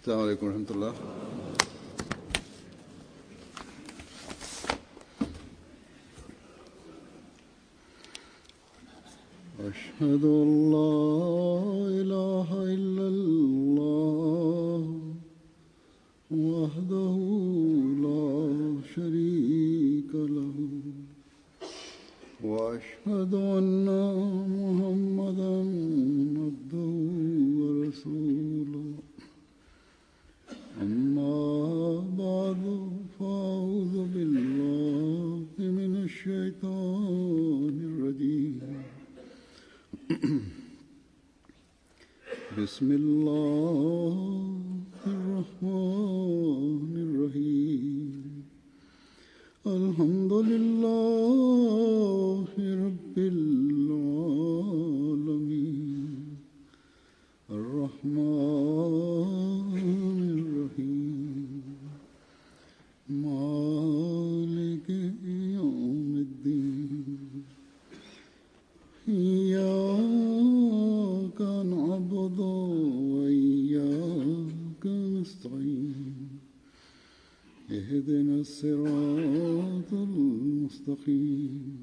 السلام عليكم ورحمة الله. أشهد أن لا إله إلا الله وحده لا شريك له وأشهد أن محمدا عبده ورسوله أما بعد فأعوذ بالله من الشيطان الرجيم بسم الله الرحمن الرحيم الحمد لله رب العالمين الرحمن الرحيم مالك يوم الدين إياك نعبد وإياك نستعين اهدنا الصراط المستقيم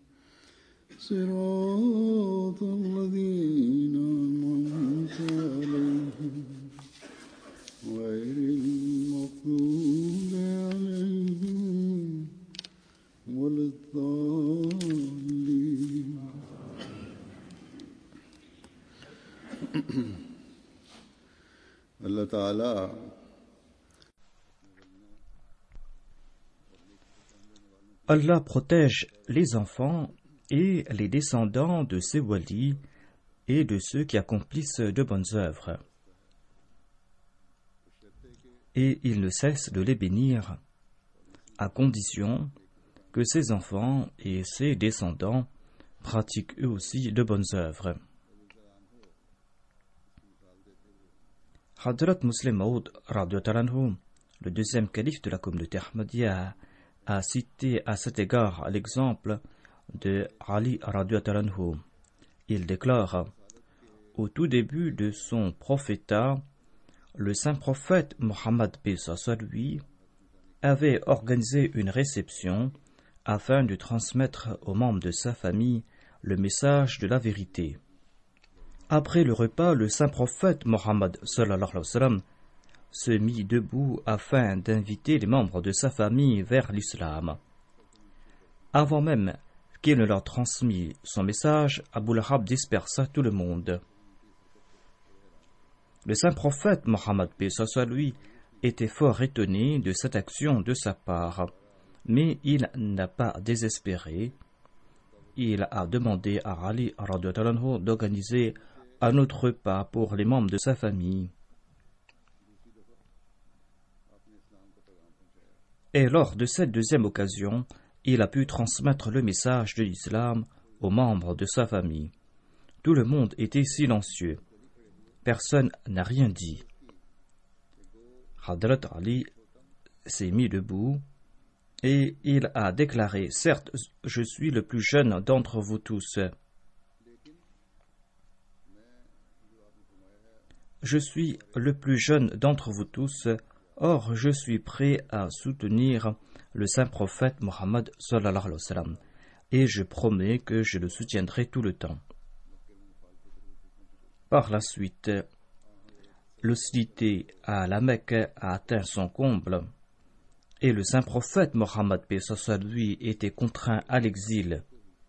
صراط الذين أنعمت عليهم غير المغضوب عليهم ولا الضالين. Allah Ta'ala Allah protège les enfants et les descendants de ces walis et de ceux qui accomplissent de bonnes œuvres. Et il ne cesse de les bénir, à condition que ces enfants et ces descendants pratiquent eux aussi de bonnes œuvres. Hadrat Muslim Maud, le deuxième calife de la communauté Ahmadiyya, a cité à cet égard l'exemple de Ali radhiyallahu anhu. Il déclare: au tout début de son prophétat, le saint prophète Mohammed lui avait organisé une réception afin de transmettre aux membres de sa famille le message de la vérité. Après le repas, le saint prophète Mohammed se mit debout afin d'inviter les membres de sa famille vers l'islam. Avant même qu'il ne leur transmît son message, Abu Lahab dispersa tout le monde. Le saint prophète Mohammed lui était fort étonné de cette action de sa part, mais il n'a pas désespéré. Il a demandé à Ali d'organiser un autre repas pour les membres de sa famille. Et lors de cette deuxième occasion, il a pu transmettre le message de l'islam aux membres de sa famille. Tout le monde était silencieux. Personne n'a rien dit. Hadrat Ali s'est mis debout et il a déclaré: certes, je suis le plus jeune d'entre vous tous. Je suis le plus jeune d'entre vous tous. Or, je suis prêt à soutenir le saint prophète Mohammed et je promets que je le soutiendrai tout le temps. Par la suite, l'hostilité à la Mecque a atteint son comble et le saint prophète Mohammed lui était contraint à l'exil.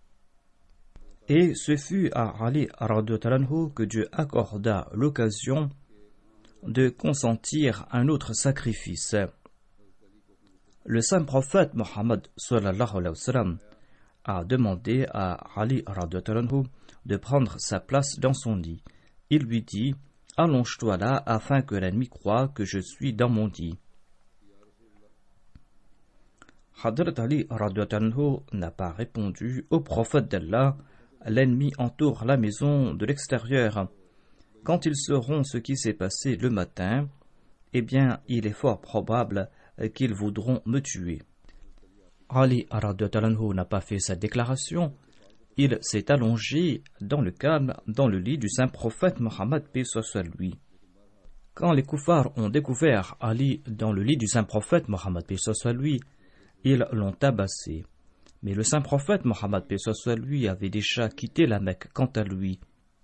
Et ce fut à Ali que Dieu accorda l'occasion de consentir un autre sacrifice. Le saint prophète Mohammed a demandé à Ali de prendre sa place dans son lit. Il lui dit: allonge-toi là afin que l'ennemi croie que je suis dans mon lit. Hadrat Ali n'a pas répondu au prophète d'Allah: l'ennemi entoure la maison de l'extérieur. Quand ils sauront ce qui s'est passé le matin, eh bien, il est fort probable qu'ils voudront me tuer. Ali n'a pas fait sa déclaration. Il s'est allongé dans le calme, dans le lit du saint prophète Mohammed, paix soit sur lui. Quand les koufars ont découvert Ali dans le lit du saint prophète Mohammed paix soit lui, ils l'ont tabassé. Mais le saint prophète Mohammed paix soit lui avait déjà quitté la Mecque. Quant à lui,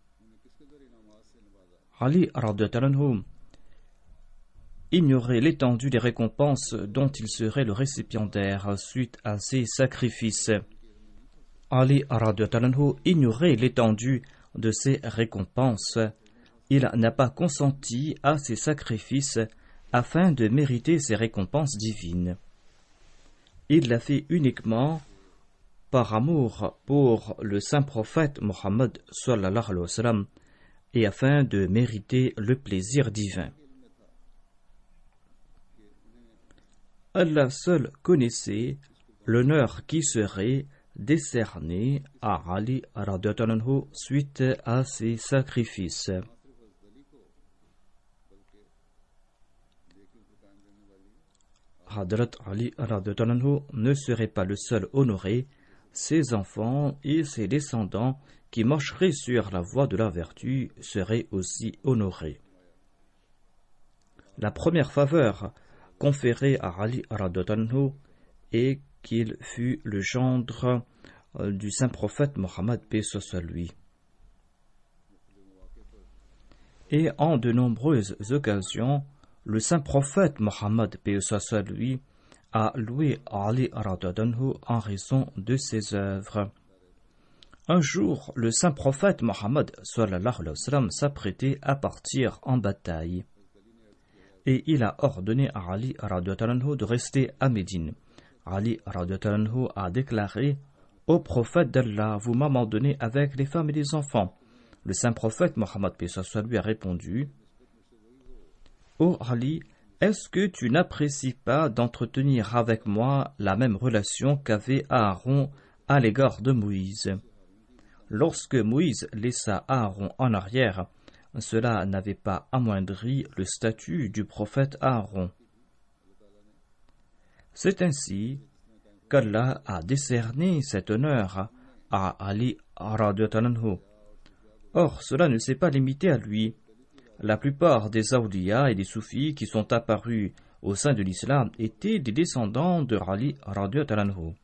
Ali radhiyallahu anhu ignorait l'étendue des récompenses dont il serait le récipiendaire suite à ses sacrifices. Ali radhiyallahu anhu ignorait l'étendue de ses récompenses. Il n'a pas consenti à ces sacrifices afin de mériter ces récompenses divines. Il l'a fait uniquement par amour pour le saint prophète Mohammed sallallahu alayhi wa sallam et afin de mériter le plaisir divin. Allah seul connaissait l'honneur qui serait décerné à Ali radhiyallahu anhu suite à ses sacrifices. Hadrat Ali radhiyallahu anhu ne serait pas le seul honoré, ses enfants et ses descendants qui marcheraient sur la voie de la vertu seraient aussi honorés. La première faveur conférée à Ali radhiyallahu anhu est qu'il fut le gendre du saint prophète Mohammed paix soit lui. Et en de nombreuses occasions, le saint prophète Mohammed paix soit lui a loué Ali radhiyallahu anhu en raison de ses œuvres. Un jour, le saint prophète Mohammed sallallahu alayhi wa sallam s'apprêtait à partir en bataille. Et il a ordonné à Ali radhiyallahu anhu de rester à Médine. Ali radhiyallahu anhu a déclaré: Ô prophète d'Allah, vous m'abandonnez avec les femmes et les enfants. Le saint prophète Mohammed paix soit lui a répondu: Ô Ali, est-ce que tu n'apprécies pas d'entretenir avec moi la même relation qu'avait Aaron à l'égard de Moïse? Lorsque Moïse laissa Aaron en arrière, cela n'avait pas amoindri le statut du prophète Aaron. C'est ainsi qu'Allah a décerné cet honneur à Ali radhiyallahu anhu. Or, cela ne s'est pas limité à lui. La plupart des awliya et des soufis qui sont apparus au sein de l'islam étaient des descendants de Ali radhiyallahu anhu.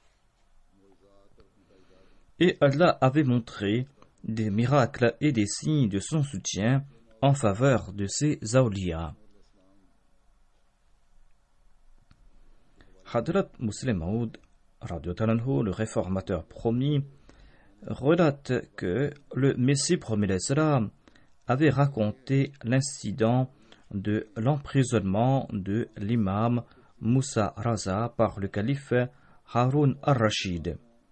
Et Allah avait montré des miracles et des signes de son soutien en faveur de ces awliya. Hadrat Muslim Maud radhiyallahu anhu, le réformateur promis, relate que le Messie promis l'Islam avait raconté l'incident de l'emprisonnement de l'imam Moussa Raza par le calife Haroun al-Rashid.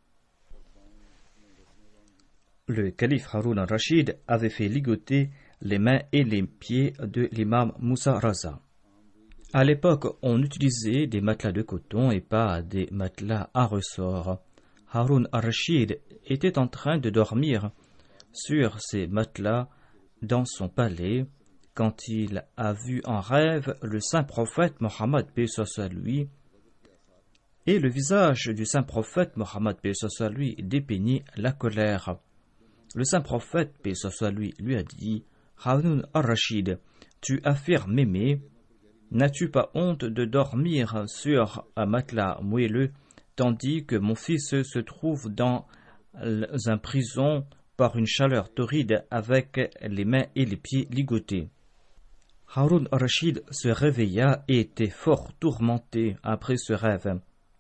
Le calife Haroun al-Rashid avait fait ligoter les mains et les pieds de l'imam Moussa Raza. À l'époque, on utilisait des matelas de coton et pas des matelas à ressort. Haroun al-Rashid était en train de dormir sur ces matelas dans son palais quand il a vu en rêve le saint prophète Mohammed paix soit lui, et le visage du saint prophète Mohammed paix soit lui dépeignait la colère. Le saint prophète paix soit lui a dit: Haroun al-Rashid, tu affirmes m'aimer, n'as-tu pas honte de dormir sur un matelas moelleux tandis que mon fils se trouve dans une prison par une chaleur torride avec les mains et les pieds ligotés? Haroun al-Rashid se réveilla et était fort tourmenté après ce rêve.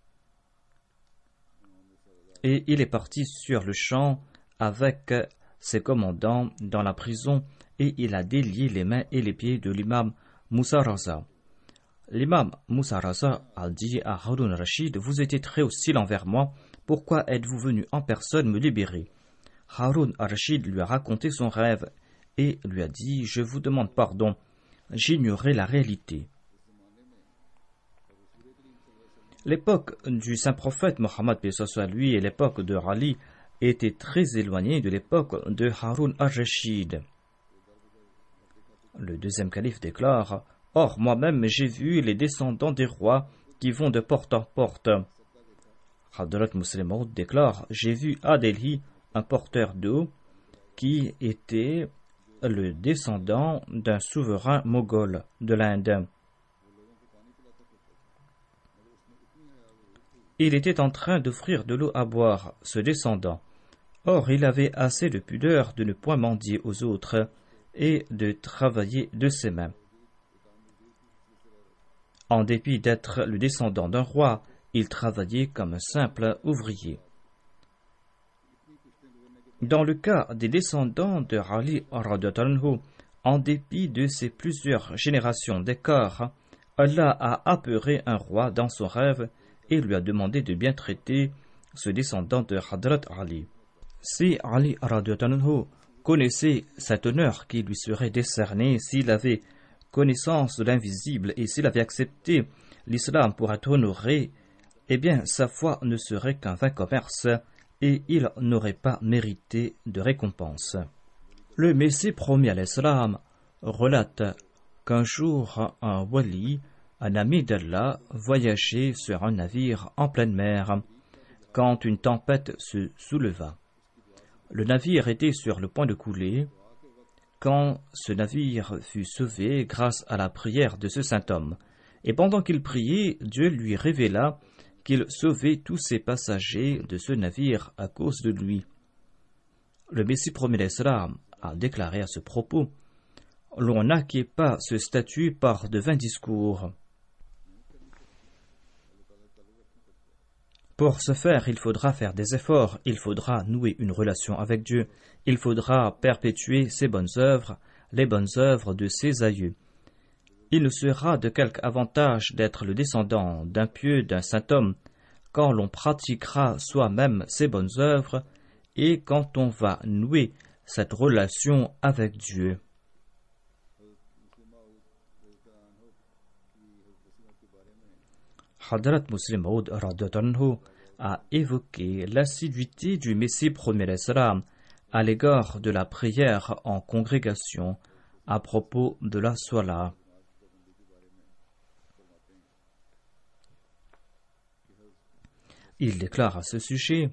Et il est parti sur le champ avec ses commandants dans la prison et il a délié les mains et les pieds de l'imam Moussa Raza. L'imam Moussa Raza a dit à Haroun al-Rashid: Vous étiez très hostile envers moi, pourquoi êtes-vous venu en personne me libérer? Haroun al-Rashid lui a raconté son rêve et lui a dit: Je vous demande pardon, j'ignorais la réalité. L'époque du saint prophète Mohammed paix soit lui et l'époque de Ali étaient très éloignées de l'époque de Haroun al-Rashid. Le deuxième calife déclare: Or, moi-même, j'ai vu les descendants des rois qui vont de porte en porte. Hadrat Muslim Maud déclare: J'ai vu à Delhi un porteur d'eau qui était le descendant d'un souverain moghol de l'Inde. Il était en train d'offrir de l'eau à boire, ce descendant. Or, il avait assez de pudeur de ne point mendier aux autres et de travailler de ses mains. En dépit d'être le descendant d'un roi, il travaillait comme un simple ouvrier. Dans le cas des descendants de Ali radhiyallahu anhu, en dépit de ces plusieurs générations d'écart, Allah a apeuré un roi dans son rêve et lui a demandé de bien traiter ce descendant de Hadrat Ali. Si Ali radhiyallahu anhu connaissait cet honneur qui lui serait décerné s'il avait connaissance de l'invisible et s'il avait accepté l'islam pour être honoré, eh bien sa foi ne serait qu'un vain commerce et il n'aurait pas mérité de récompense. Le Messie promis à l'islam relate qu'un jour un wali, un ami d'Allah, voyageait sur un navire en pleine mer quand une tempête se souleva. Le navire était sur le point de couler quand ce navire fut sauvé grâce à la prière de ce saint homme. Et pendant qu'il priait, Dieu lui révéla qu'il sauvait tous ses passagers de ce navire à cause de lui. Le Messie promis l'Islam a déclaré à ce propos: « L'on n'acquiert pas ce statut par de vains discours. » Pour ce faire, il faudra faire des efforts, il faudra nouer une relation avec Dieu, il faudra perpétuer ses bonnes œuvres, les bonnes œuvres de ses aïeux. Il ne sera de quelque avantage d'être le descendant d'un pieux, d'un saint homme, quand l'on pratiquera soi-même ses bonnes œuvres et quand on va nouer cette relation avec Dieu. Hadrat Muslim Maud radhiyallahu a évoqué l'assiduité du Messie promis l'Islam à l'égard de la prière en congrégation à propos de la Salat. Il déclare à ce sujet: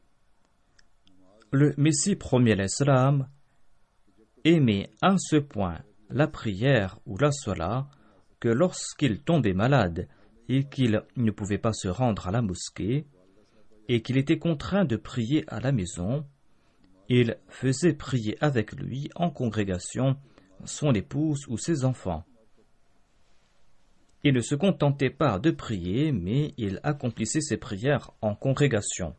le Messie promis l'Islam aimait à ce point la prière ou la Salat que lorsqu'il tombait malade et qu'il ne pouvait pas se rendre à la mosquée, et qu'il était contraint de prier à la maison, il faisait prier avec lui en congrégation son épouse ou ses enfants. Il ne se contentait pas de prier, mais il accomplissait ses prières en congrégation.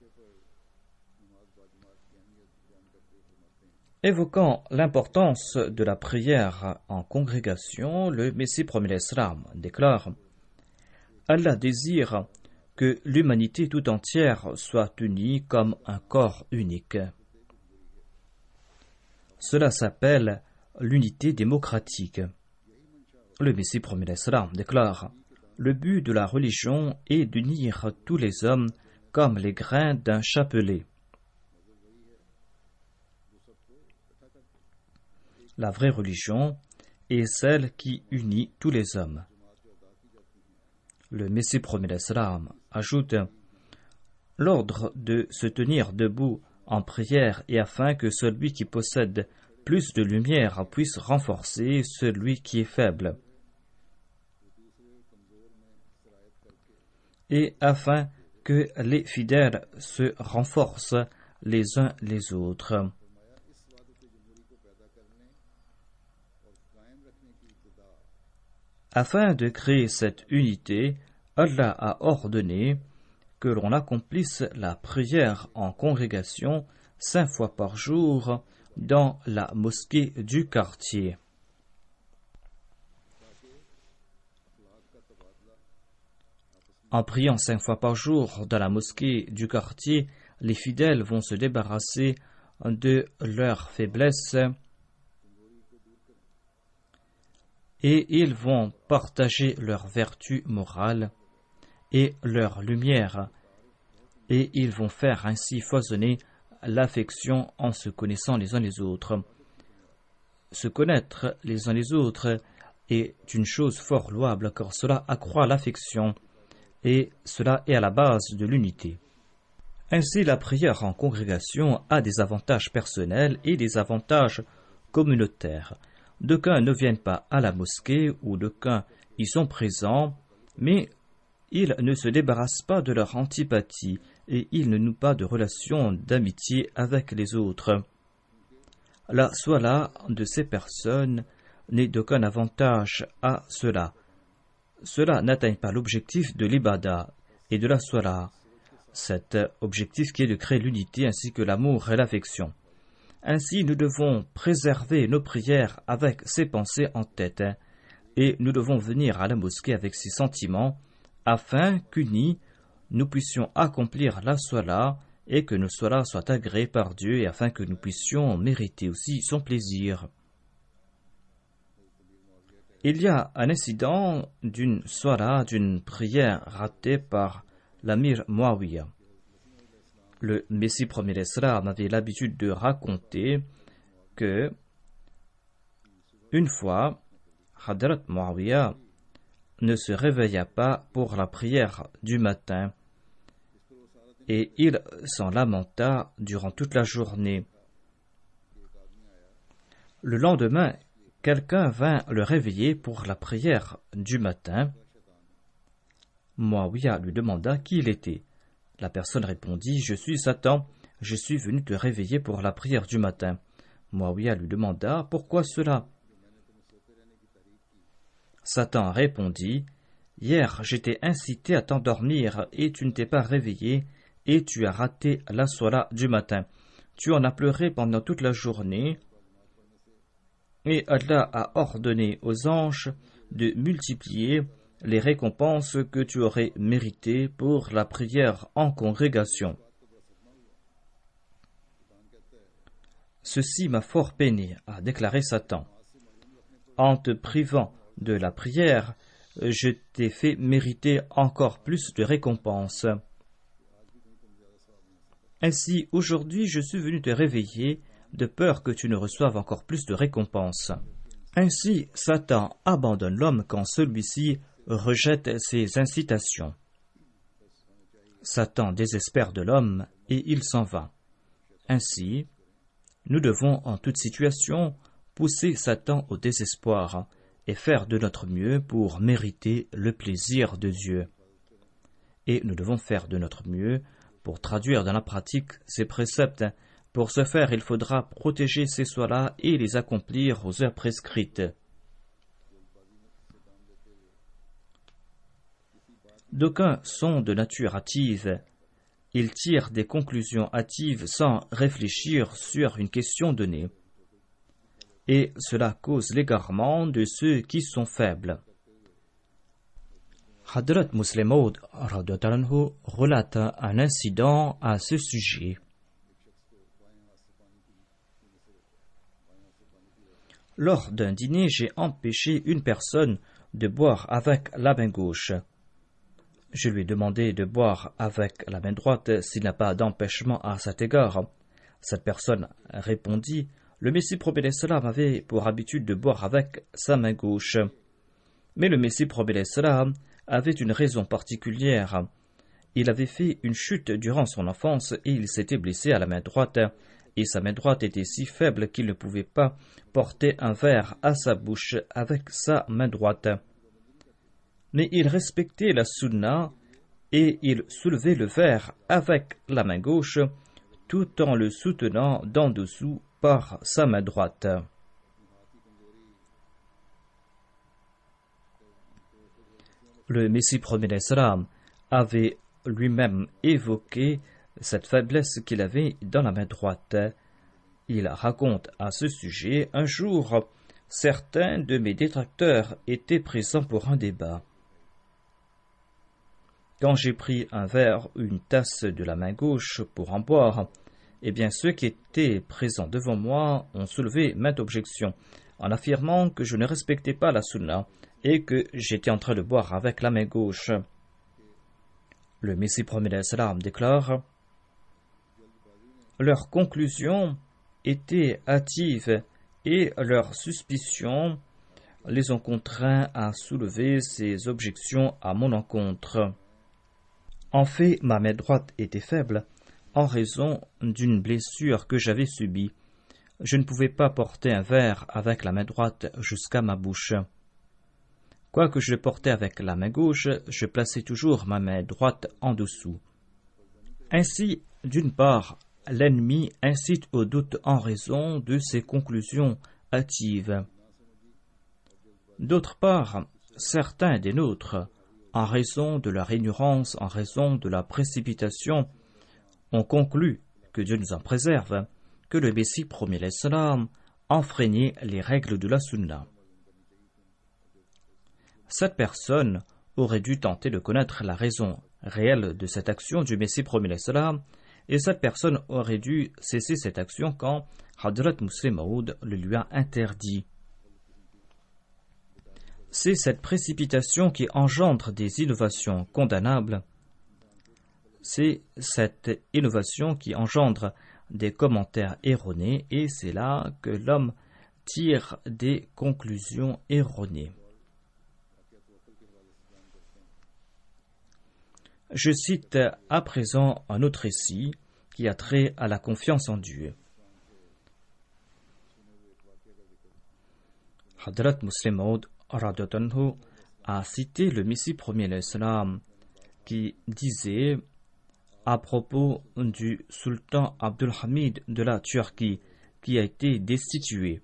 Évoquant l'importance de la prière en congrégation, le Messie promis l'Islam déclare: Allah désire que l'humanité tout entière soit unie comme un corps unique. Cela s'appelle l'unité démocratique. Le Messie promis l'Islam déclare: le but de la religion est d'unir tous les hommes comme les grains d'un chapelet. La vraie religion est celle qui unit tous les hommes. Le Messie promis l'Islam ajoute: l'ordre de se tenir debout en prière et afin que celui qui possède plus de lumière puisse renforcer celui qui est faible, et afin que les fidèles se renforcent les uns les autres. Afin de créer cette unité, Allah a ordonné que l'on accomplisse la prière en congrégation 5 fois par jour dans la mosquée du quartier. En priant 5 fois par jour dans la mosquée du quartier, les fidèles vont se débarrasser de leurs faiblesses et ils vont partager leurs vertus morales et leur lumière, et ils vont faire ainsi foisonner l'affection en se connaissant les uns les autres. Se connaître les uns les autres est une chose fort louable, car cela accroît l'affection, et cela est à la base de l'unité. Ainsi, la prière en congrégation a des avantages personnels et des avantages communautaire. D'aucuns ne viennent pas à la mosquée ou d'aucuns y sont présents, mais ils ne se débarrassent pas de leur antipathie et ils ne nouent pas de relations d'amitié avec les autres. La swala de ces personnes n'est d'aucun avantage à cela. Cela n'atteint pas l'objectif de l'ibada et de la swala, cet objectif qui est de créer l'unité ainsi que l'amour et l'affection. Ainsi, nous devons préserver nos prières avec ces pensées en tête et nous devons venir à la mosquée avec ces sentiments afin qu'unis, nous puissions accomplir la swala et que nos swalas soient agréés par Dieu et afin que nous puissions mériter aussi son plaisir. Il y a un incident d'une swala, d'une prière ratée par l'Amir Muawiyah. Le Messie premier d'Islam avait l'habitude de raconter que, une fois, Hadrat Muawiyah ne se réveilla pas pour la prière du matin et il s'en lamenta durant toute la journée. Le lendemain, quelqu'un vint le réveiller pour la prière du matin. Muawiyah lui demanda qui il était. La personne répondit « Je suis Satan, je suis venu te réveiller pour la prière du matin. » Muawiyah lui demanda « Pourquoi cela ?» Satan répondit « Hier, j'étais incité à t'endormir et tu ne t'es pas réveillé et tu as raté la swala du matin. Tu en as pleuré pendant toute la journée et Allah a ordonné aux anges de multiplier les récompenses que tu aurais méritées pour la prière en congrégation. Ceci m'a fort peiné, a déclaré Satan. En te privant de la prière, je t'ai fait mériter encore plus de récompenses. Ainsi, aujourd'hui, je suis venu te réveiller de peur que tu ne reçoives encore plus de récompenses. Ainsi, Satan abandonne l'homme quand celui-ci rejette ses incitations. Satan désespère de l'homme et il s'en va. Ainsi, nous devons en toute situation pousser Satan au désespoir et faire de notre mieux pour mériter le plaisir de Dieu. Et nous devons faire de notre mieux pour traduire dans la pratique ces préceptes. Pour ce faire, il faudra protéger ces swalas et les accomplir aux heures prescrites. D'aucuns sont de nature hâtive. Ils tirent des conclusions hâtives sans réfléchir sur une question donnée. Et cela cause l'égarement de ceux qui sont faibles. Hadrat Muslim Maud relate un incident à ce sujet. Lors d'un dîner, j'ai empêché une personne de boire avec la main gauche. Je lui ai demandé de boire avec la main droite s'il n'a pas d'empêchement à cet égard. Cette personne répondit « Le Messie prophète d'Islam avait pour habitude de boire avec sa main gauche. » Mais le Messie prophète d'Islam avait une raison particulière. Il avait fait une chute durant son enfance et il s'était blessé à la main droite. Et sa main droite était si faible qu'il ne pouvait pas porter un verre à sa bouche avec sa main droite. Mais il respectait la sunna et il soulevait le verre avec la main gauche tout en le soutenant d'en dessous par sa main droite. Le Messie premier d'Islam avait lui-même évoqué cette faiblesse qu'il avait dans la main droite. Il raconte à ce sujet: un jour, certains de mes détracteurs étaient présents pour un débat. Quand j'ai pris un verre ou une tasse de la main gauche pour en boire, eh bien ceux qui étaient présents devant moi ont soulevé maintes objections, en affirmant que je ne respectais pas la sunna et que j'étais en train de boire avec la main gauche. Le Messie premier d'Islam déclare: leurs conclusions étaient hâtives et leurs suspicions les ont contraints à soulever ces objections à mon encontre. En fait, ma main droite était faible en raison d'une blessure que j'avais subie. je ne pouvais pas porter un verre avec la main droite jusqu'à ma bouche. Quoique je le portais avec la main gauche, je plaçais toujours ma main droite en dessous. Ainsi, d'une part, l'ennemi incite au doute en raison de ses conclusions hâtives. D'autre part, certains des nôtres, en raison de leur ignorance, en raison de la précipitation, ont conclu, que Dieu nous en préserve, que le Messie promis l'Islam enfreignait les règles de la Sunna. Cette personne aurait dû tenter de connaître la raison réelle de cette action du Messie promis l'Islam, et cette personne aurait dû cesser cette action quand Hadrat Muslim Maud le lui a interdit. C'est cette précipitation qui engendre des innovations condamnables. C'est cette innovation qui engendre des commentaires erronés, et c'est là que l'homme tire des conclusions erronées. Je cite à présent un autre récit qui a trait à la confiance en Dieu. Hadrat Muslim Maud a cité le Messie premier l'Islam qui disait à propos du sultan Abdul Hamid de la Turquie qui a été destitué.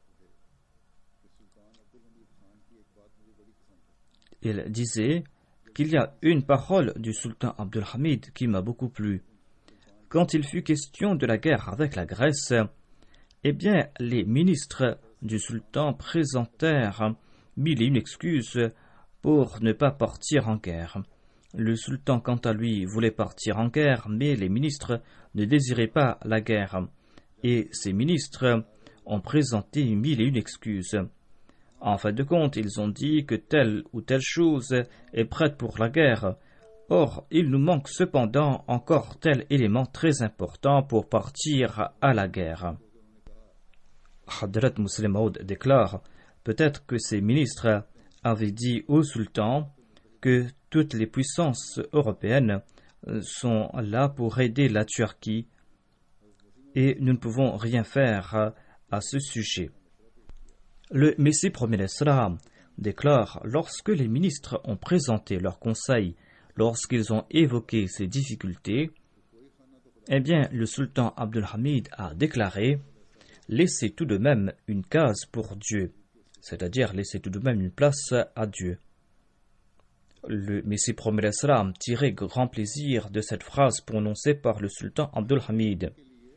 Il disait qu'il y a une parole du sultan Abdul Hamid qui m'a beaucoup plu. Quand il fut question de la guerre avec la Grèce, eh bien, les ministres du sultan présentèrent mille et une excuses pour ne pas partir en guerre. Le sultan, quant à lui, voulait partir en guerre, mais les ministres ne désiraient pas la guerre. Et ces ministres ont présenté mille et une excuses. En fin de compte, ils ont dit que telle ou telle chose est prête pour la guerre. Or, il nous manque cependant encore tel élément très important pour partir à la guerre. Hadrat Muslim Maud déclare peut-être que ces ministres avaient dit au sultan que toutes les puissances européennes sont là pour aider la Turquie et nous ne pouvons rien faire à ce sujet. Le Messie promet l'Islam déclare lorsque les ministres ont présenté leurs conseils, lorsqu'ils ont évoqué ces difficultés, eh bien le sultan Abdul Hamid a déclaré laissez tout de même une case pour Dieu, c'est-à-dire laissez tout de même une place à Dieu. Le Messie promet l'Islam tirait grand plaisir de cette phrase prononcée par le sultan Abdul Hamid.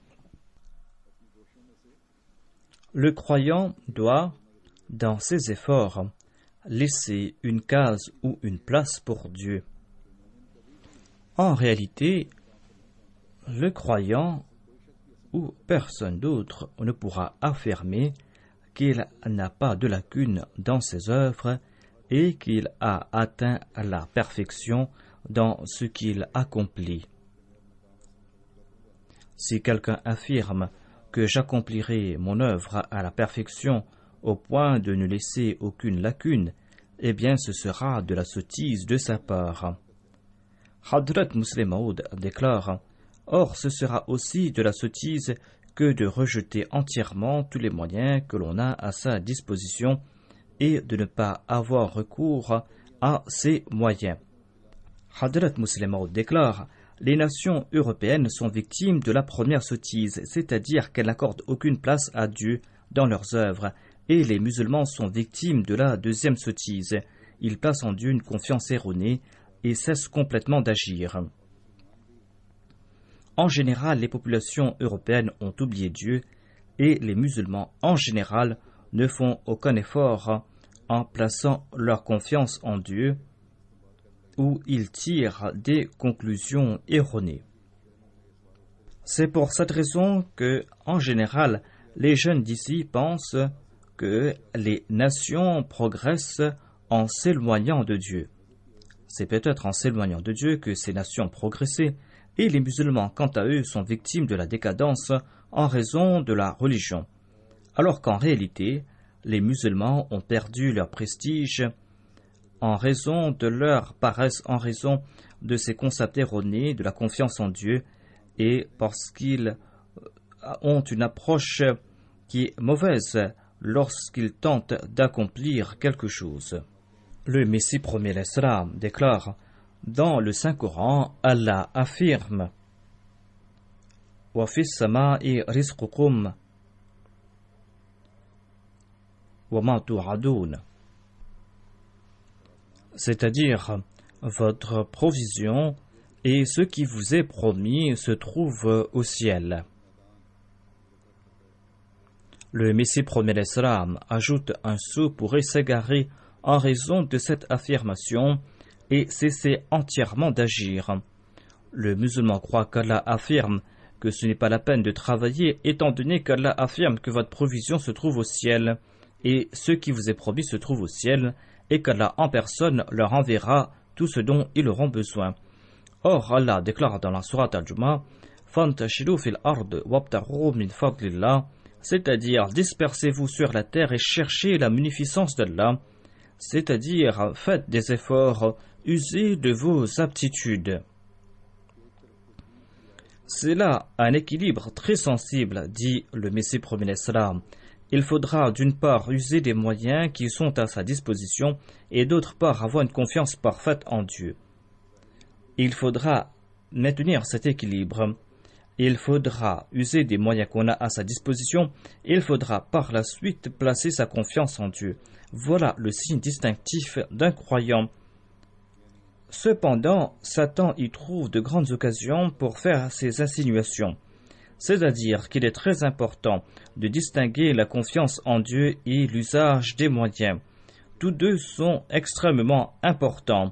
Le croyant doit, dans ses efforts, laisser une case ou une place pour Dieu. En réalité, le croyant ou personne d'autre ne pourra affirmer qu'il n'a pas de lacune dans ses œuvres et qu'il a atteint la perfection dans ce qu'il accomplit. Si quelqu'un affirme que j'accomplirai mon œuvre à la perfection au point de ne laisser aucune lacune, eh bien ce sera de la sottise de sa part. Hadrat Muslim Maud déclare or ce sera aussi de la sottise que de rejeter entièrement tous les moyens que l'on a à sa disposition et de ne pas avoir recours à ces moyens. Hadrat Muslim Maud déclare les nations européennes sont victimes de la première sottise, c'est-à-dire qu'elles n'accordent aucune place à Dieu dans leurs œuvres, et les musulmans sont victimes de la deuxième sottise. Ils placent en Dieu une confiance erronée et cessent complètement d'agir. En général, les populations européennes ont oublié Dieu et les musulmans en général ne font aucun effort en plaçant leur confiance en Dieu où ils tirent des conclusions erronées. C'est pour cette raison que, en général, les jeunes d'ici pensent que les nations progressent en s'éloignant de Dieu. C'est peut-être en s'éloignant de Dieu que ces nations ont progressé, et les musulmans, quant à eux, sont victimes de la décadence en raison de la religion, alors qu'en réalité, les musulmans ont perdu leur prestige en raison de leur paresse, en raison de ces concepts erronés de la confiance en Dieu, et parce qu'ils ont une approche qui est mauvaise lorsqu'il tente d'accomplir quelque chose. Le Messie premier l'Islam déclare dans le Saint-Coran, Allah affirme wa fis sama'i rizqukum wa ma tu'adun, c'est-à-dire votre provision et ce qui vous est promis se trouve au ciel. Le Messie premier l'Islam ajoute un sot pourrait s'égarer en raison de cette affirmation et cesser entièrement d'agir. Le musulman croit qu'Allah affirme que ce n'est pas la peine de travailler étant donné qu'Allah affirme que votre provision se trouve au ciel et ce qui vous est promis se trouve au ciel et qu'Allah en personne leur enverra tout ce dont ils auront besoin. Or, Allah déclare dans la sourate Al-Jumu'ah Fantashiru fil ard wabtaghu min fadlillah, c'est-à-dire dispersez-vous sur la terre et cherchez la munificence d'Allah, c'est-à-dire faites des efforts, usez de vos aptitudes. C'est là un équilibre très sensible, dit le Messie premier l'Islam. Il faudra d'une part user des moyens qui sont à sa disposition et d'autre part avoir une confiance parfaite en Dieu. Il faudra maintenir cet équilibre. Il faudra user des moyens qu'on a à sa disposition et il faudra par la suite placer sa confiance en Dieu. Voilà le signe distinctif d'un croyant. Cependant, Satan y trouve de grandes occasions pour faire ses insinuations. C'est-à-dire qu'il est très important de distinguer la confiance en Dieu et l'usage des moyens. Tous deux sont extrêmement importants.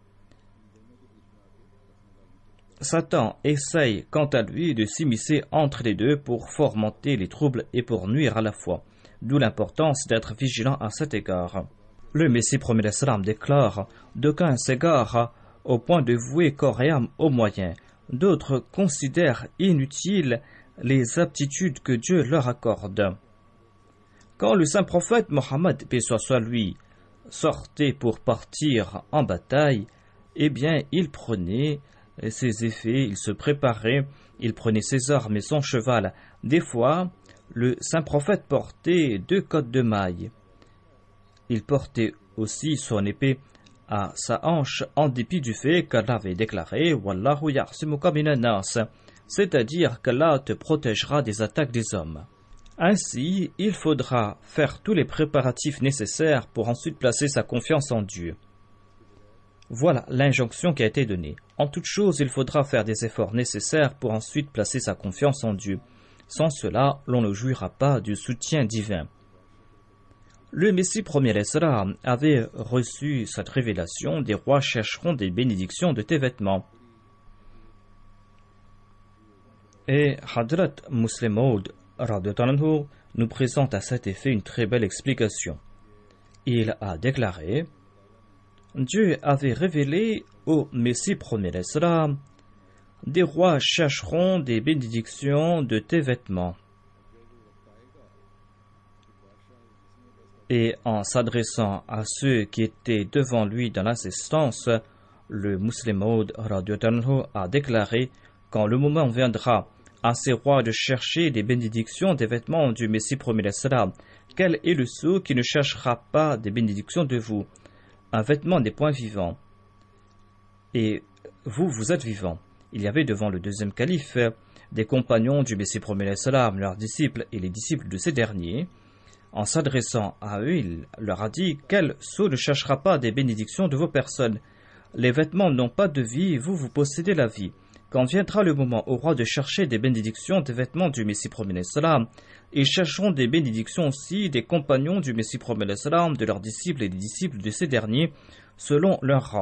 Satan essaye, quant à lui, de s'immiscer entre les deux pour fomenter les troubles et pour nuire à la fois. D'où l'importance d'être vigilant à cet égard. Le Messie premier l'Islam déclare « D'aucuns s'égarent au point de vouer corps et âme aux moyens. D'autres considèrent inutiles les aptitudes que Dieu leur accorde. » Quand le saint prophète Mohammed, paix soit sur lui, sortait pour partir en bataille, eh bien, il prenait ses effets, il se préparait, il prenait ses armes et son cheval. Des fois, le saint prophète portait 2 cottes de mailles. Il portait aussi son épée à sa hanche en dépit du fait qu'Allah avait déclaré « Wallahu ya'simuka minan nas », c'est-à-dire qu'Allah te protégera des attaques des hommes. Ainsi, il faudra faire tous les préparatifs nécessaires pour ensuite placer sa confiance en Dieu. Voilà l'injonction qui a été donnée. En toute chose, il faudra faire des efforts nécessaires pour ensuite placer sa confiance en Dieu. Sans cela, l'on ne jouira pas du soutien divin. Le Messie premier l'Islam avait reçu cette révélation « Des rois chercheront des bénédictions de tes vêtements ». Et Hadrat Muslim Maud nous présente à cet effet une très belle explication. Il a déclaré « Dieu avait révélé au Messie premier l'Islam « Des rois chercheront des bénédictions de tes vêtements ». Et en s'adressant à ceux qui étaient devant lui dans l'assistance, le Muslim Maud a déclaré « Quand le moment viendra à ces rois de chercher des bénédictions des vêtements du Messie premier l'Islam, quel est le sot qui ne cherchera pas des bénédictions de vous? Un vêtement n'est point vivant. Et vous, vous êtes vivant. » Il y avait devant le deuxième calife des compagnons du Messie premier l'Islam, leurs disciples et les disciples de ces derniers. En s'adressant à eux, il leur a dit « Quel sot ne cherchera pas des bénédictions de vos personnes? Les vêtements n'ont pas de vie, vous, vous possédez la vie. Quand viendra le moment au roi de chercher des bénédictions des vêtements du Messie premier l'Islam, ils chercheront des bénédictions aussi des compagnons du Messie premier l'Islam, de leurs disciples et des disciples de ces derniers, selon leur rang. »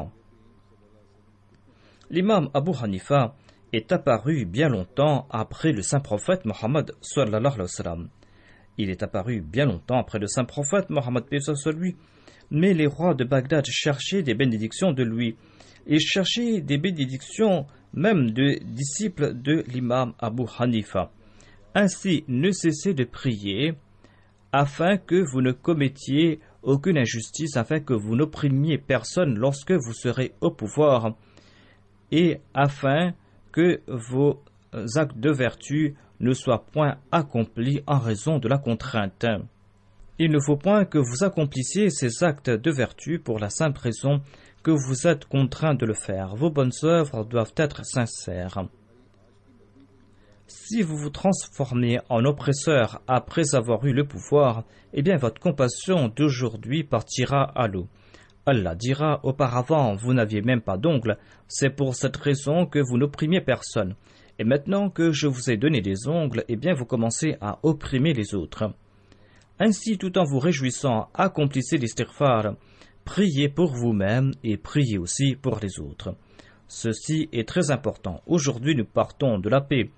L'imam Abu Hanifa est apparu bien longtemps après le saint prophète Mohammed sallallahu alayhi wa sallam. Il est apparu bien longtemps après le saint prophète Mohammed paix soit sur lui, mais les rois de Bagdad cherchaient des bénédictions de lui, et cherchaient des bénédictions même de disciples de l'imam Abu Hanifa. Ainsi, ne cessez de prier afin que vous ne commettiez aucune injustice, afin que vous n'opprimiez personne lorsque vous serez au pouvoir, et afin que vos actes de vertu ne soit point accompli en raison de la contrainte. Il ne faut point que vous accomplissiez ces actes de vertu pour la simple raison que vous êtes contraint de le faire. Vos bonnes œuvres doivent être sincères. Si vous vous transformez en oppresseur après avoir eu le pouvoir, eh bien votre compassion d'aujourd'hui partira à l'eau. Allah dira, auparavant vous n'aviez même pas d'ongles, c'est pour cette raison que vous n'opprimiez personne. Et maintenant que je vous ai donné des ongles, eh bien vous commencez à opprimer les autres. Ainsi, tout en vous réjouissant, accomplissez l'istighfar, priez pour vous-même et priez aussi pour les autres. Ceci est très important. Aujourd'hui nous partons de la paix.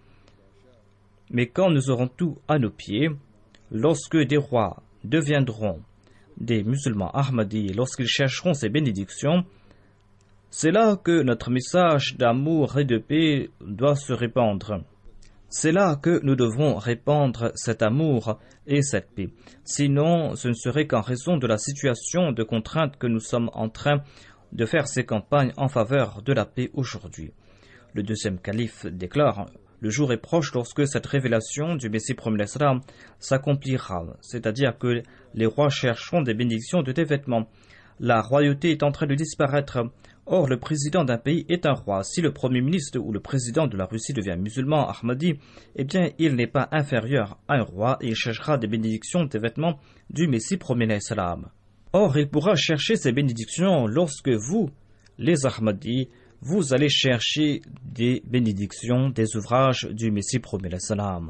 Mais quand nous aurons tout à nos pieds, lorsque des rois deviendront des musulmans Ahmadis, lorsqu'ils chercheront ces bénédictions, c'est là que notre message d'amour et de paix doit se répandre. C'est là que nous devrons répandre cet amour et cette paix. Sinon, ce ne serait qu'en raison de la situation de contrainte que nous sommes en train de faire ces campagnes en faveur de la paix aujourd'hui. Le deuxième calife déclare: le jour est proche lorsque cette révélation du Messie promis l'Islam s'accomplira, c'est-à-dire que les rois chercheront des bénédictions de tes vêtements. La royauté est en train de disparaître. Or, le président d'un pays est un roi. Si le premier ministre ou le président de la Russie devient musulman Ahmadi, eh bien, il n'est pas inférieur à un roi et il cherchera des bénédictions des vêtements du Messie promis l'Islam. Or, il pourra chercher ces bénédictions lorsque vous, les Ahmadis, vous allez chercher des bénédictions des ouvrages du Messie promis l'Islam.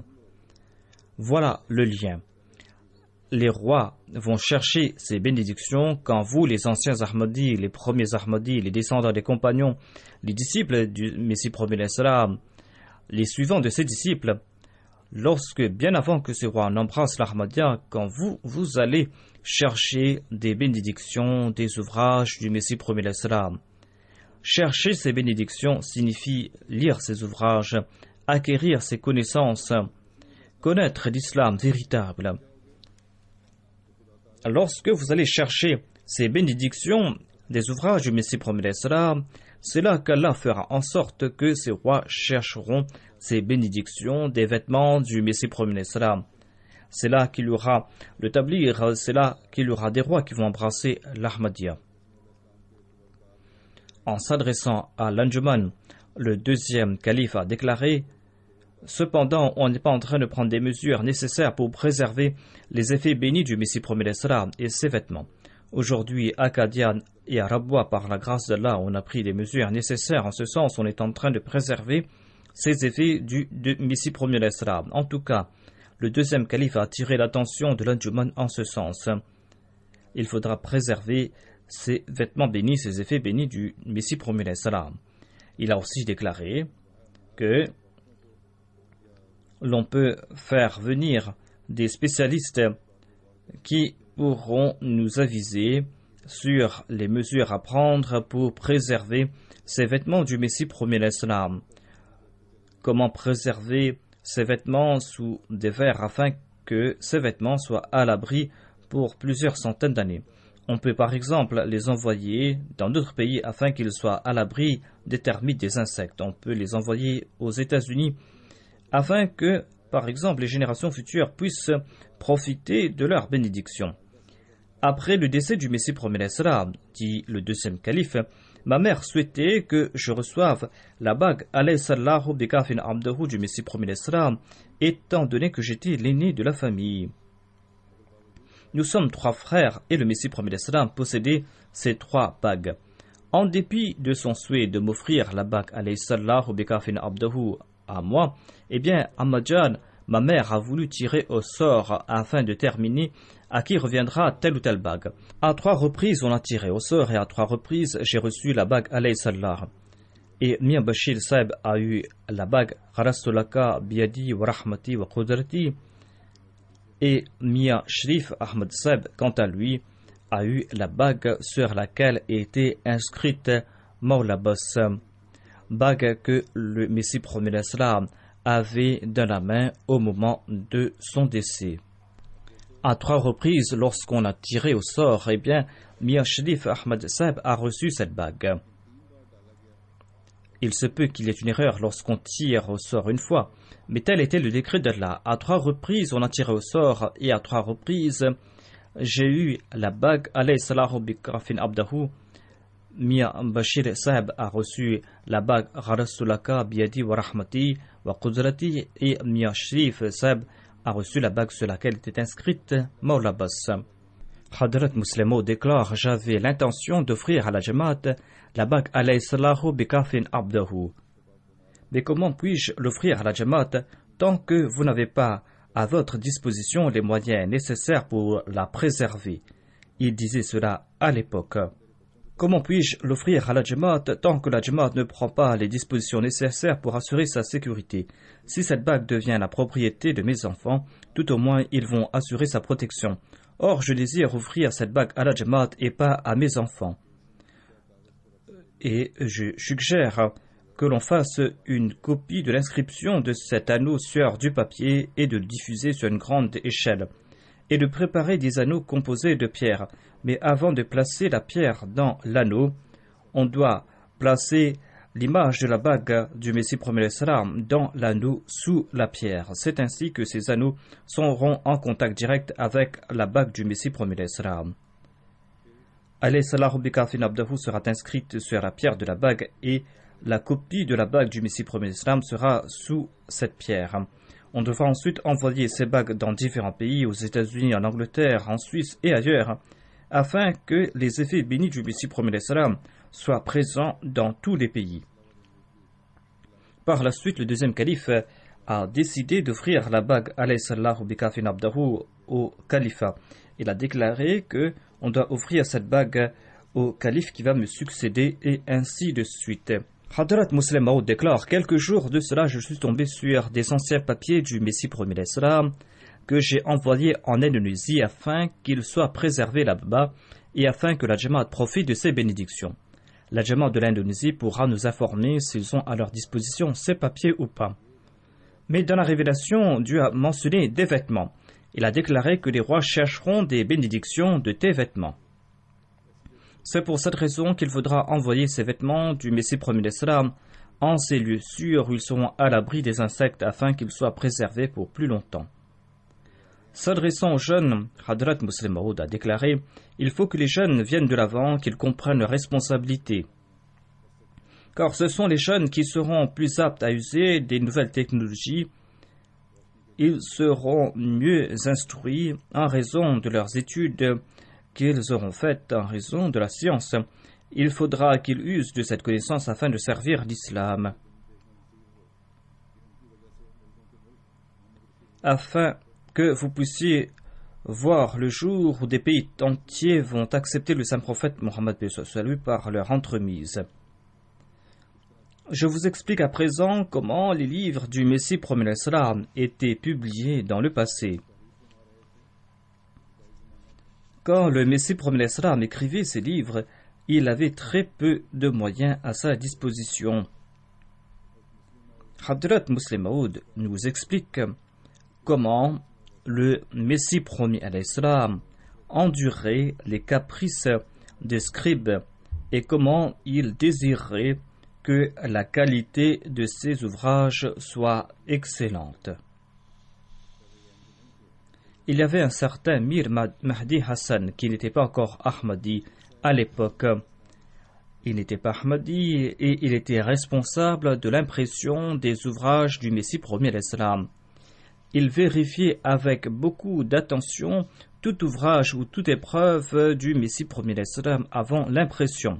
Voilà le lien. Les rois vont chercher ces bénédictions quand vous, les anciens Ahmadis, les premiers Ahmadis, les descendants des compagnons, les disciples du Messie promis l'Islam, les suivants de ces disciples, lorsque, bien avant que ces rois n'embrassent l'Ahmadiyya, quand vous allez chercher des bénédictions des ouvrages du Messie promis l'Islam. Chercher ces bénédictions signifie lire ces ouvrages, acquérir ces connaissances, connaître l'islam véritable. Lorsque vous allez chercher ces bénédictions des ouvrages du Messie promis l'Islam, c'est là qu'Allah fera en sorte que ces rois chercheront ces bénédictions des vêtements du Messie promis l'Islam. C'est là qu'il y aura le tablir, c'est là qu'il y aura des rois qui vont embrasser l'Ahmadiyya. En s'adressant à l'Anjuman, le deuxième calife a déclaré: cependant, on n'est pas en train de prendre des mesures nécessaires pour préserver les effets bénis du Messie promis l'Islam et ses vêtements. Aujourd'hui, à Qadian et à Rabwa, par la grâce d'Allah, on a pris des mesures nécessaires. En ce sens, on est en train de préserver ces effets du Messie promis l'Islam. En tout cas, le deuxième calife a attiré l'attention de l'Anjuman en ce sens. Il faudra préserver ces vêtements bénis, ces effets bénis du Messie promis l'Islam. Il a aussi déclaré que l'on peut faire venir des spécialistes qui pourront nous aviser sur les mesures à prendre pour préserver ces vêtements du Messie promis l'Islam. Comment préserver ces vêtements sous des verres afin que ces vêtements soient à l'abri pour plusieurs centaines d'années. On peut par exemple les envoyer dans d'autres pays afin qu'ils soient à l'abri des termites, des insectes. On peut les envoyer aux États-Unis afin que, par exemple, les générations futures puissent profiter de leur bénédiction. Après le décès du Messie promis l'Islam, dit le deuxième calife, ma mère souhaitait que je reçoive la bague alayhi sallahu bikafin abdahu du Messie promis l'Islam, étant donné que j'étais l'aîné de la famille. Nous sommes 3 frères et le Messie promis l'Islam possédait ces 3 bagues. En dépit de son souhait de m'offrir la bague alayhi sallahu bikafin abdahu à moi, eh bien, Ahmadjan, ma mère a voulu tirer au sort afin de terminer à qui reviendra telle ou telle bague. À 3 reprises, on a tiré au sort et à 3 reprises, j'ai reçu la bague alayhi sallallahu. Et Mia Bashir Saib a eu la bague Kharastulaka Biyadi wa Rahmati wa Qudrati. Et Mia Shrif Ahmad Saib, quant à lui, a eu la bague sur laquelle était inscrite Mawla Bas, bague que le Messie promis l'Islam avait dans la main au moment de son décès. À 3 reprises, lorsqu'on a tiré au sort, Mia Shrif Ahmad Saib a reçu cette bague. Il se peut qu'il y ait une erreur lorsqu'on tire au sort une fois, mais tel était le décret d'Allah. À 3 reprises, on a tiré au sort, et à 3 reprises, j'ai eu la bague. Alayhi salahu bikafin abdahu. Mia Bashir Sahib a reçu la bague Rasulaka biyadi wa rahmati wa qudrati, et Mia Sharif Sahib a reçu la bague sur laquelle était inscrite Mawla Bas. Hadrat Muslim Maud déclare: j'avais l'intention d'offrir à la Jamaat la bague alayhi salahu bikafin abdahu. Mais comment puis-je l'offrir à la Jamaat tant que vous n'avez pas à votre disposition les moyens nécessaires pour la préserver? Il disait cela à l'époque. Comment puis-je l'offrir à la Jamaat tant que la Jamaat ne prend pas les dispositions nécessaires pour assurer sa sécurité? Si cette bague devient la propriété de mes enfants, tout au moins ils vont assurer sa protection. Or, je désire offrir cette bague à la Jamaat et pas à mes enfants. Et je suggère que l'on fasse une copie de l'inscription de cet anneau sur du papier et de le diffuser sur une grande échelle, et de préparer des anneaux composés de pierres. Mais avant de placer la pierre dans l'anneau, on doit placer l'image de la bague du Messie premier salam dans l'anneau sous la pierre. C'est ainsi que ces anneaux seront en contact direct avec la bague du Messie premier salam. Alayhi salahu bikafin abdahu sera inscrite sur la pierre de la bague, et la copie de la bague du Messie premier salam sera sous cette pierre. On devra ensuite envoyer ces bagues dans différents pays, aux États-Unis, en Angleterre, en Suisse et ailleurs, afin que les effets bénis du Messie premier salam soient présents dans tous les pays. Par la suite, le deuxième calife a décidé d'offrir la bague alayhi salahu bikafin abdahu au califat. Il a déclaré que on doit offrir cette bague au calife qui va me succéder, et ainsi de suite. Hadrat Muslim Maud déclare: quelques jours de cela, je suis tombé sur des anciens papiers du Messie premier salam que j'ai envoyés en Indonésie afin qu'ils soient préservés là-bas et afin que la Jamaat profite de ces bénédictions. La Jamaat de l'Indonésie pourra nous informer s'ils ont à leur disposition ces papiers ou pas. Mais dans la révélation, Dieu a mentionné des vêtements. Il a déclaré que les rois chercheront des bénédictions de tes vêtements. C'est pour cette raison qu'il faudra envoyer ces vêtements du Messie premier salam en ces lieux sûrs où ils seront à l'abri des insectes afin qu'ils soient préservés pour plus longtemps. S'adressant aux jeunes, Hadrat Muslim Maud a déclaré: il faut que les jeunes viennent de l'avant, qu'ils comprennent leurs responsabilités. Car ce sont les jeunes qui seront plus aptes à user des nouvelles technologies. Ils seront mieux instruits en raison de leurs études qu'ils auront faites en raison de la science. Il faudra qu'ils usent de cette connaissance afin de servir l'islam. Afin que vous puissiez voir le jour où des pays entiers vont accepter le saint prophète Mohammed par leur entremise. Je vous explique à présent comment les livres du Messie premier salam étaient publiés dans le passé. Quand le Messie premier salam écrivait ses livres, il avait très peu de moyens à sa disposition. Hadrat Muslim Maud nous explique comment le Messie premier salam endurait les caprices des scribes et comment il désirait que la qualité de ses ouvrages soit excellente. Il y avait un certain Mir Mahdi Hassan qui n'était pas encore Ahmadi à l'époque. Il n'était pas Ahmadi et il était responsable de l'impression des ouvrages du Messie premier salam. Il vérifiait avec beaucoup d'attention tout ouvrage ou toute épreuve du Messie premier salam avant l'impression.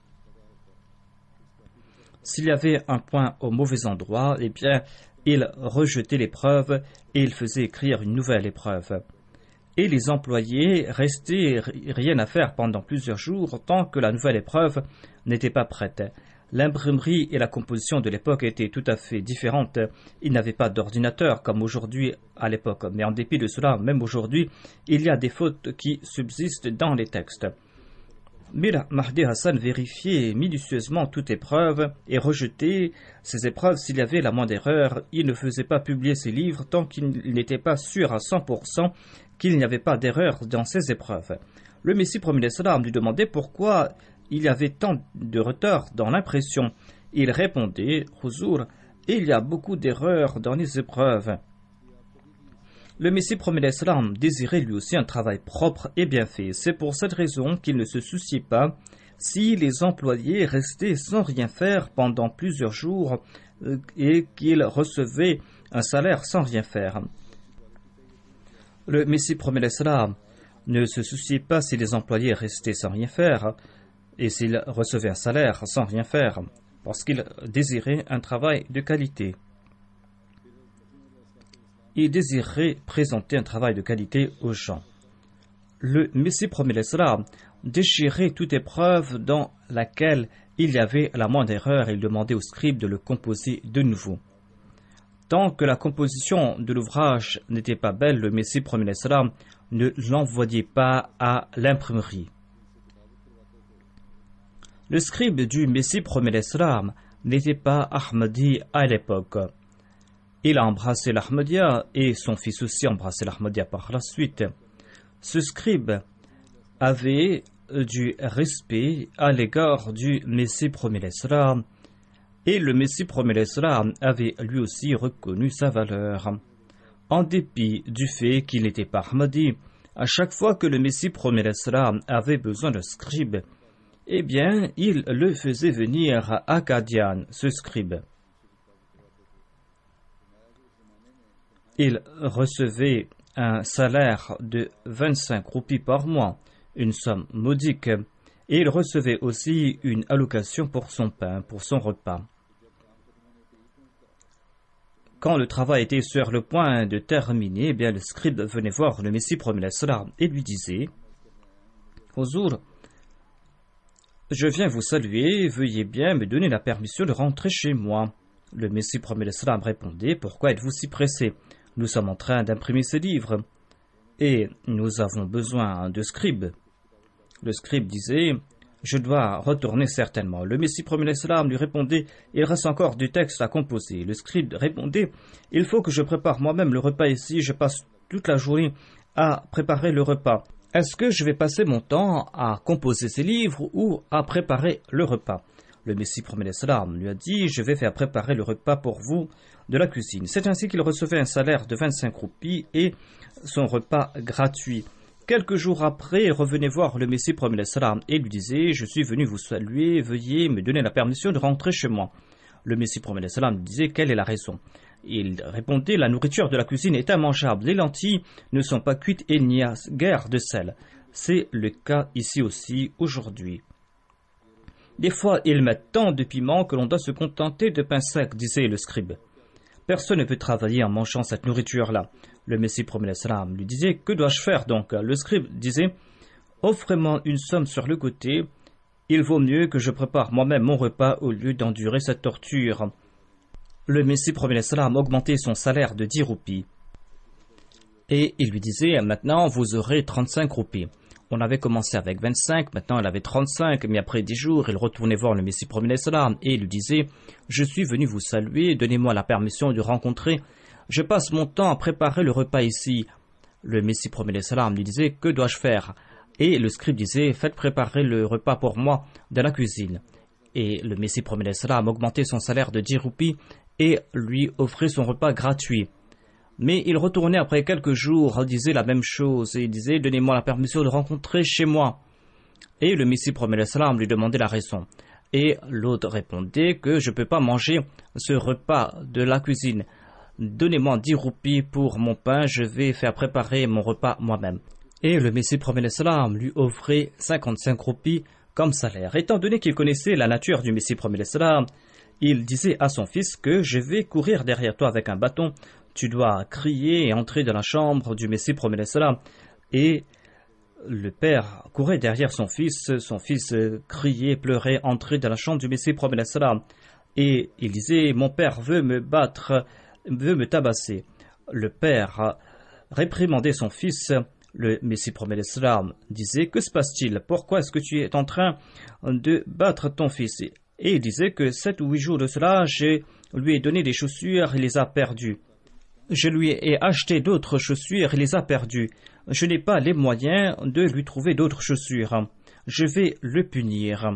S'il y avait un point au mauvais endroit, eh bien, il rejetait l'épreuve et il faisait écrire une nouvelle épreuve. Et les employés restaient rien à faire pendant plusieurs jours tant que la nouvelle épreuve n'était pas prête. L'imprimerie et la composition de l'époque étaient tout à fait différentes. Il n'avait pas d'ordinateur comme aujourd'hui à l'époque. Mais en dépit de cela, même aujourd'hui, il y a des fautes qui subsistent dans les textes. Mir Mahdi Hassan vérifiait minutieusement toute épreuve et rejetait ces épreuves s'il y avait la moindre erreur. Il ne faisait pas publier ses livres tant qu'il n'était pas sûr à 100% qu'il n'y avait pas d'erreur dans ces épreuves. Le Messie premier salam lui demandait pourquoi il y avait tant de retard dans l'impression. Il répondait, Huzour, il y a beaucoup d'erreurs dans les épreuves. Le Messie promet l'Islam désirait lui aussi un travail propre et bien fait. C'est pour cette raison qu'il ne se souciait pas si les employés restaient sans rien faire pendant plusieurs jours et qu'ils recevaient un salaire sans rien faire. Le Messie promet l'Islam ne se souciait pas si les employés restaient sans rien faire et s'ils recevaient un salaire sans rien faire, parce qu'il désirait un travail de qualité. Il désirait présenter un travail de qualité aux gens. Le Messie promet l'Islam déchirait toute épreuve dans laquelle il y avait la moindre erreur et il demandait au scribe de le composer de nouveau. Tant que la composition de l'ouvrage n'était pas belle, le Messie promet l'Islam ne l'envoyait pas à l'imprimerie. Le scribe du Messie promet l'Islam n'était pas Ahmadi à l'époque. Il a embrassé l'Ahmadiyya et son fils aussi a embrassé l'Ahmadiyya par la suite. Ce scribe avait du respect à l'égard du Messie promet l'Islam et le Messie promet l'Islam avait lui aussi reconnu sa valeur. En dépit du fait qu'il n'était pas Ahmadi, à chaque fois que le Messie promet l'Islam avait besoin d'un scribe, eh bien, il le faisait venir à Qadian, ce scribe. Il recevait un salaire de 25 roupies par mois, une somme modique, et il recevait aussi une allocation pour son pain, pour son repas. Quand le travail était sur le point de terminer, eh bien, le scribe venait voir le Messie promet l'Islam et lui disait « Huzour, je viens vous saluer, veuillez bien me donner la permission de rentrer chez moi. » Le Messie promet l'Islam répondait « Pourquoi êtes-vous si pressé ? Nous sommes en train d'imprimer ces livres et nous avons besoin de scribes. » Le scribe disait « Je dois retourner certainement. » Le Messie promet l'Islam lui répondait « Il reste encore du texte à composer. » Le scribe répondait « Il faut que je prépare moi-même le repas ici. Je passe toute la journée à préparer le repas. Est-ce que je vais passer mon temps à composer ces livres ou à préparer le repas ?» Le Messie promet l'Islam lui a dit « Je vais faire préparer le repas pour vous de la cuisine. » C'est ainsi qu'il recevait un salaire de 25 roupies et son repas gratuit. Quelques jours après, il revenait voir le Messie promet l'Islam et lui disait « Je suis venu vous saluer, veuillez me donner la permission de rentrer chez moi. » Le Messie promet l'Islam lui disait « Quelle est la raison ?» Il répondait « La nourriture de la cuisine est immangeable, les lentilles ne sont pas cuites et il n'y a guère de sel. » C'est le cas ici aussi aujourd'hui. Des fois, ils mettent tant de piment que l'on doit se contenter de pain sec, disait le scribe. Personne ne peut travailler en mangeant cette nourriture-là. Le Messie promet l'Islam lui disait « Que dois-je faire donc ?» Le scribe disait « Offrez-moi une somme sur le côté. Il vaut mieux que je prépare moi-même mon repas au lieu d'endurer cette torture. » Le Messie promet l'Islam augmentait son salaire de 10 roupies. Et il lui disait « Maintenant, vous aurez 35 roupies. » On avait commencé avec 25, maintenant elle avait 35, mais après 10 jours, il retournait voir le Messie promet l'Islam et il lui disait « Je suis venu vous saluer, donnez-moi la permission de rencontrer. Je passe mon temps à préparer le repas ici. » Le Messie promet l'Islam lui disait « Que dois-je faire ?» Et le scribe disait « Faites préparer le repas pour moi dans la cuisine. » Et le Messie promet l'Islam augmentait son salaire de 10 roupies et lui offrait son repas gratuit. Mais il retournait après quelques jours, disait la même chose, et disait « Donnez-moi la permission de rencontrer chez moi. » Et le Messie promet l'Islam lui demandait la raison. Et l'autre répondait que « Je ne peux pas manger ce repas de la cuisine. Donnez-moi 10 roupies pour mon pain, je vais faire préparer mon repas moi-même. » Et le Messie promet l'Islam lui offrait 55 roupies comme salaire. Étant donné qu'il connaissait la nature du Messie promet l'Islam, il disait à son fils que « Je vais courir derrière toi avec un bâton. Tu dois crier et entrer dans la chambre du Messie promet l'Islam. » Et le père courait derrière son fils criait, pleurait, entrait dans la chambre du Messie promet l'Islam. Et il disait « Mon père veut me battre, veut me tabasser. » Le père réprimandait son fils. Le Messie promet l'Islam disait « Que se passe-t-il? Pourquoi est-ce que tu es en train de battre ton fils ?» Et il disait que 7 ou 8 jours de cela, je lui ai donné des chaussures, il les a perdues. Je lui ai acheté d'autres chaussures, il les a perdues. Je n'ai pas les moyens de lui trouver d'autres chaussures. Je vais le punir.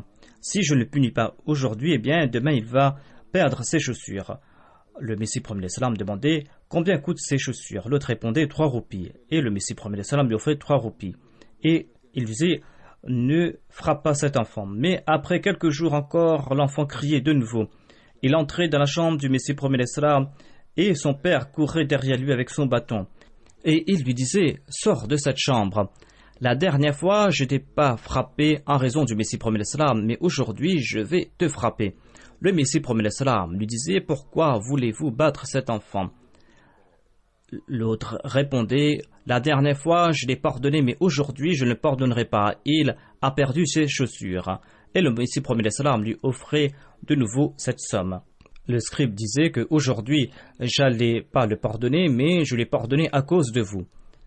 Si je ne le punis pas aujourd'hui, eh bien, demain il va perdre ses chaussures. Le Messie promet l'Islam demandait combien coûtent ces chaussures. L'autre répondait 3 roupies. Et le Messie promet l'Islam lui offrait 3 roupies. Et il disait ne frappe pas cet enfant. Mais après quelques jours encore, l'enfant criait de nouveau. Il entrait dans la chambre du Messie promet l'Islam et son père courait derrière lui avec son bâton. Et il lui disait sors de cette chambre. La dernière fois, je t'ai pas frappé en raison du Messie promet l'Islam, mais aujourd'hui, je vais te frapper. Le Messie promet l'Islam lui disait pourquoi voulez-vous battre cet enfant? L'autre répondait la dernière fois, je l'ai pardonné, mais aujourd'hui, je ne le pardonnerai pas. Il a perdu ses chaussures. Et le Messie promet l'Islam lui offrait de nouveau cette somme. Le scribe disait qu'aujourd'hui, j'allais pas le pardonner, mais je l'ai pardonné à cause de vous.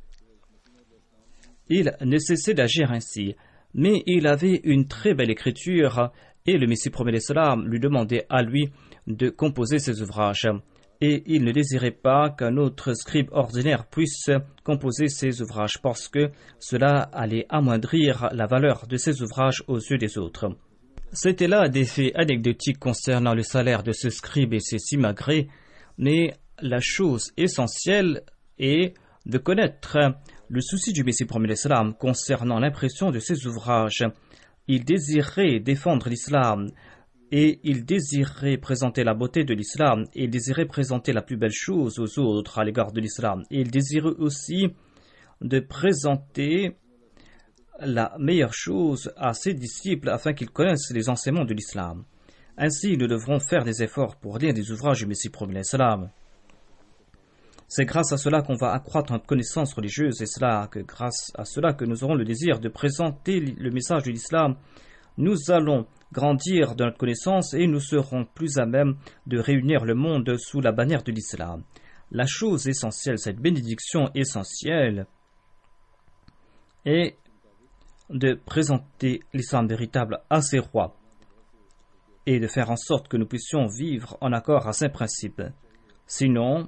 Il ne cessait d'agir ainsi, mais il avait une très belle écriture, et le Messie promet l'Islam lui demandait à lui de composer ses ouvrages. Et il ne désirait pas qu'un autre scribe ordinaire puisse composer ses ouvrages, parce que cela allait amoindrir la valeur de ses ouvrages aux yeux des autres. C'était là des faits anecdotiques concernant le salaire de ce scribe et ses simagrées, mais la chose essentielle est de connaître le souci du Messie promet l'Islam concernant l'impression de ses ouvrages. Il désirait défendre l'Islam et il désirait présenter la beauté de l'Islam et il désirait présenter la plus belle chose aux autres à l'égard de l'Islam. Et il désirait aussi de présenter la meilleure chose à ses disciples afin qu'ils connaissent les enseignements de l'Islam. Ainsi, nous devrons faire des efforts pour lire des ouvrages du Messie promet l'Islam. C'est grâce à cela qu'on va accroître notre connaissance religieuse et grâce à cela que nous aurons le désir de présenter le message de l'Islam. Nous allons grandir dans notre connaissance et nous serons plus à même de réunir le monde sous la bannière de l'Islam. La chose essentielle, cette bénédiction essentielle, est de présenter l'Islam véritable à ses rois et de faire en sorte que nous puissions vivre en accord à ses principes. Sinon,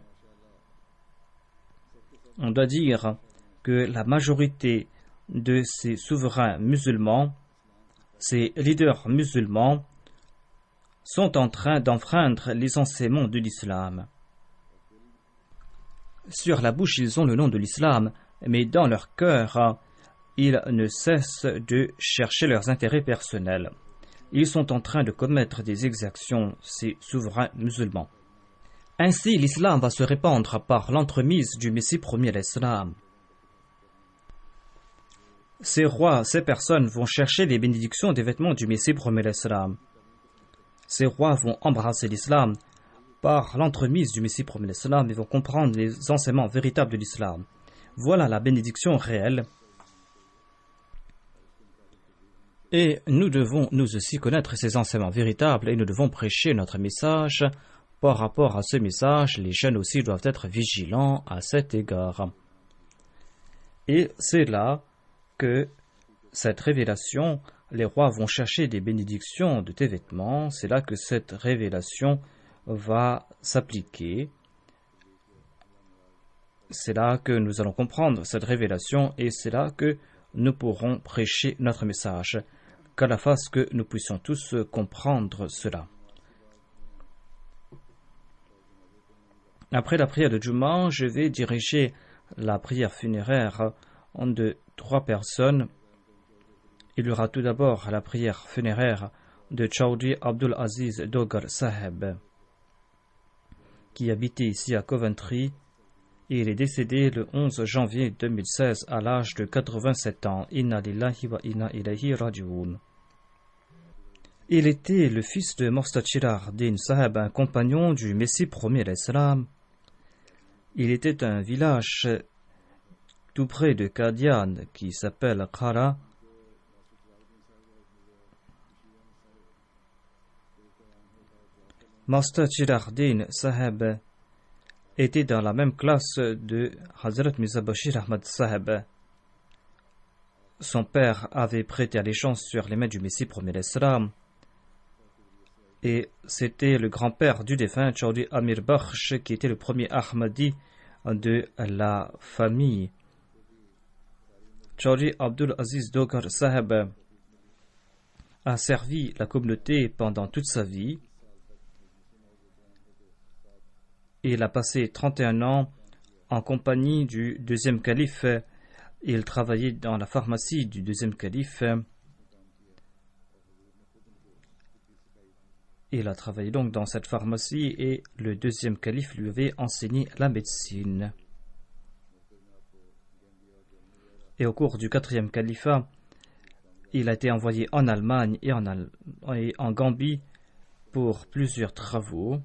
on doit dire que la majorité de ces souverains musulmans, ces leaders musulmans, sont en train d'enfreindre les enseignements de l'islam. Sur la bouche, ils ont le nom de l'islam, mais dans leur cœur, ils ne cessent de chercher leurs intérêts personnels. Ils sont en train de commettre des exactions, ces souverains musulmans. Ainsi, l'islam va se répandre par l'entremise du Messie promis l'Islam. Ces rois, ces personnes vont chercher les bénédictions des vêtements du Messie promis l'Islam. Ces rois vont embrasser l'islam par l'entremise du Messie promis l'Islam et vont comprendre les enseignements véritables de l'islam. Voilà la bénédiction réelle. Et nous devons nous aussi connaître ces enseignements véritables et nous devons prêcher notre message. Par rapport à ce message, les jeunes aussi doivent être vigilants à cet égard. Et c'est là que cette révélation, les rois vont chercher des bénédictions de tes vêtements, c'est là que cette révélation va s'appliquer. C'est là que nous allons comprendre cette révélation et c'est là que nous pourrons prêcher notre message. Qu'Allah fasse que nous puissions tous comprendre cela. Après la prière de Juma, je vais diriger la prière funéraire de 3 personnes. Il y aura tout d'abord la prière funéraire de Chaudhry Abdul Aziz Dogar Saheb, qui habitait ici à Coventry. Et il est décédé le 11 janvier 2016 à l'âge de 87 ans. Inna lillahi wa inna ilayhi raji'un. Il était le fils de Mostachir Din Saheb, un compagnon du Messie promis l'Islam. Il était un village tout près de Qadian qui s'appelle Qara. Mostachir Din Saheb était dans la même classe de Hazrat Mirza Bashir Ahmad Saheb. Son père avait prêté allégeance sur les mains du Messie promis l'Islam. Et c'était le grand-père du défunt Chaudhry Amir Bakhsh qui était le premier Ahmadi de la famille. Chaudhry Abdul Aziz Dogar Saheb a servi la communauté pendant toute sa vie. Il a passé 31 ans en compagnie du deuxième calife. Il travaillait dans la pharmacie du deuxième calife. Il a travaillé donc dans cette pharmacie et le deuxième calife lui avait enseigné la médecine. Et au cours du quatrième califat, il a été envoyé en Allemagne et en Gambie pour plusieurs travaux.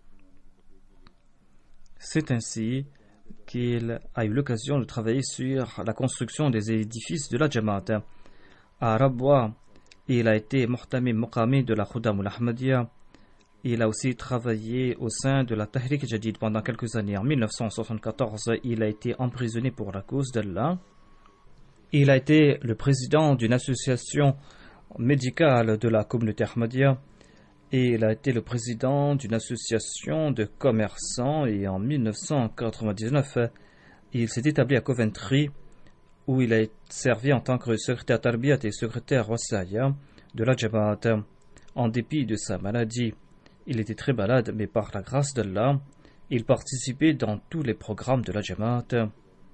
C'est ainsi qu'il a eu l'occasion de travailler sur la construction des édifices de la Jamaat. À Rabwa, il a été Muhtamim Muqami de la Khudam al-Ahmadiyya. Il a aussi travaillé au sein de la Tahrik Jadid pendant quelques années. En 1974, il a été emprisonné pour la cause d'Allah. Il a été le président d'une association médicale de la communauté Ahmadiyya et il a été le président d'une association de commerçants et en 1999, il s'est établi à Coventry où il a servi en tant que secrétaire Tarbiyat et secrétaire Wasaya de la Jamaat. En dépit de sa maladie, il était très malade, mais par la grâce d'Allah, il participait dans tous les programmes de la Jamaat.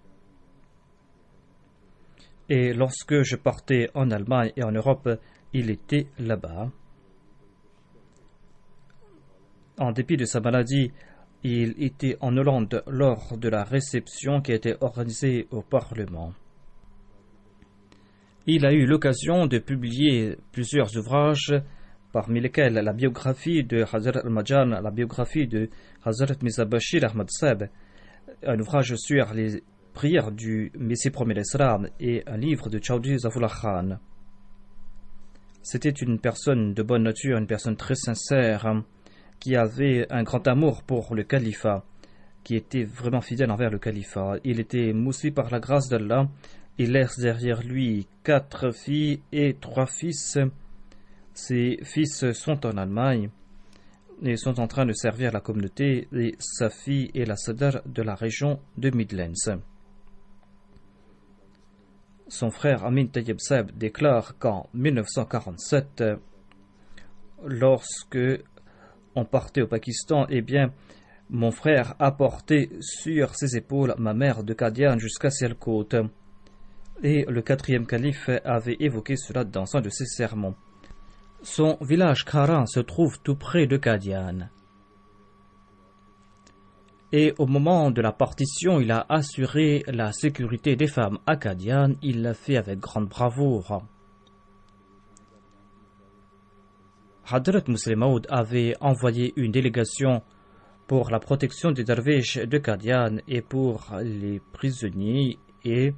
Et lorsque je partais en Allemagne et en Europe, il était là-bas. En dépit de sa maladie, il était en Hollande lors de la réception qui a été organisée au Parlement. Il a eu l'occasion de publier plusieurs ouvrages, parmi lesquels la biographie de Hazrat al-Majan, la biographie de Hazrat Mirza Bashir Ahmad Sahib, un ouvrage sur les prières du Messie premier l'Islam et un livre de Chaudhry Zafullah Khan. C'était une personne de bonne nature, une personne très sincère, qui avait un grand amour pour le califat, qui était vraiment fidèle envers le califat. Il était moussi par la grâce d'Allah. Il laisse derrière lui 4 filles et 3 fils. Ses fils sont en Allemagne et sont en train de servir la communauté, et sa fille est la sadr de la région de Midlands. Son frère Amin Tayyib Sahib déclare qu'en 1947, lorsque on partait au Pakistan, eh bien, mon frère a porté sur ses épaules ma mère de Qadian jusqu'à Sialkot. Et le 4e calife avait évoqué cela dans un de ses sermons. Son village Kharan se trouve tout près de Qadian. Et au moment de la partition, il a assuré la sécurité des femmes à Qadian. Il l'a fait avec grande bravoure. Hadrat Muslim Maud avait envoyé une délégation pour la protection des derviches de Qadian et pour les prisonniers, et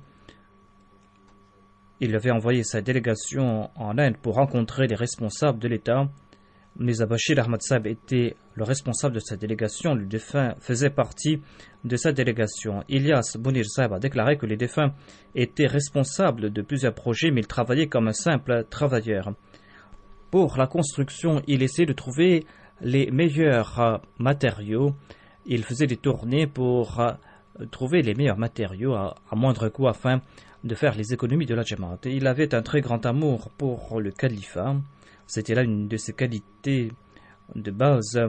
il avait envoyé sa délégation en Inde pour rencontrer les responsables de l'État. Mirza Bashir Ahmad Sahib était le responsable de sa délégation. Le défunt faisait partie de sa délégation. Ilyas Bounir Sahib a déclaré que les défunts étaient responsables de plusieurs projets, mais il travaillait comme un simple travailleur. Pour la construction, il essayait de trouver les meilleurs matériaux. Il faisait des tournées pour trouver les meilleurs matériaux à moindre coût afin de faire les économies de la Jamaat. Il avait un très grand amour pour le califat. C'était là une de ses qualités de base.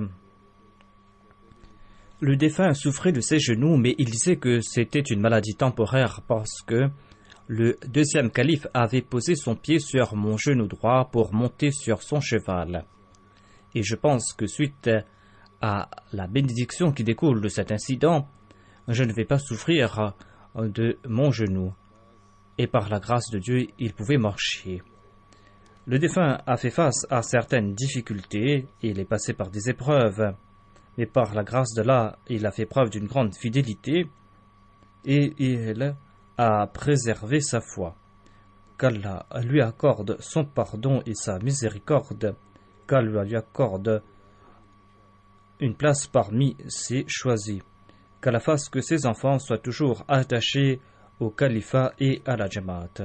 Le défunt souffrait de ses genoux, mais il disait que c'était une maladie temporaire parce que le 2e calife avait posé son pied sur mon genou droit pour monter sur son cheval. Et je pense que suite à la bénédiction qui découle de cet incident, je ne vais pas souffrir de mon genou. Et par la grâce de Dieu, il pouvait marcher. Le défunt a fait face à certaines difficultés, il est passé par des épreuves, mais par la grâce d'Allah, il a fait preuve d'une grande fidélité et il a préservé sa foi. Qu'Allah lui accorde son pardon et sa miséricorde, qu'Allah lui accorde une place parmi ses choisis, qu'Allah fasse que ses enfants soient toujours attachés au califat et à la Jamaat.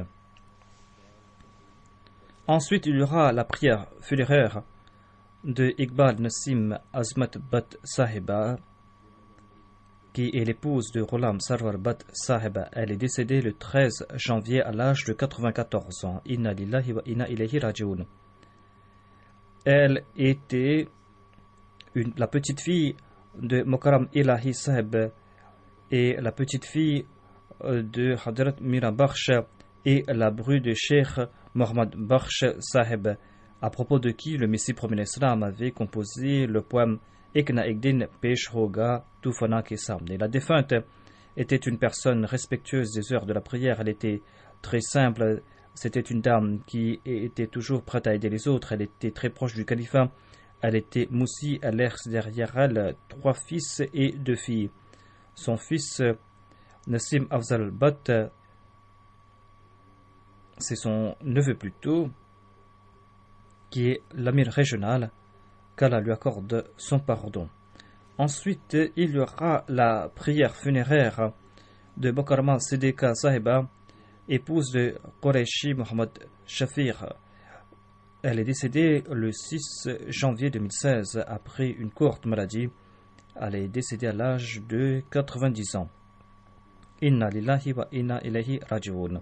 Ensuite, il y aura la prière funéraire de Iqbal Nassim Azmat Bat Sahiba, qui est l'épouse de Ghulam Sarwar Bat Sahiba. Elle est décédée le 13 janvier à l'âge de 94 ans. Inna lillahi wa inna ilayhi raji'un. Elle était la petite fille de Mukarram Ilahi Sahib et la petite fille de Hadrat Mira Bakhsh et la bru de Cheikh Mohammad Bakhsh Sahib, à propos de qui le Messie premier Islam avait composé le poème Ekna Ekdin Pesh Hoga Tufana Ke Samne. La défunte était une personne respectueuse des heures de la prière. Elle était très simple. C'était une dame qui était toujours prête à aider les autres. Elle était très proche du califat. Elle était moussi. Elle laisse derrière elle 3 fils et 2 filles. Son fils Nassim Afzal Butt, c'est son neveu plutôt, qui est l'amir régional, qu'Allah lui accorde son pardon. Ensuite, il y aura la prière funéraire de Bakarma Siddiqa Sahiba, épouse de Qureshi Mohammad Shafir. Elle est décédée le 6 janvier 2016 après une courte maladie. Elle est décédée à l'âge de 90 ans. Inna lillahi wa inna ilayhi raji'un.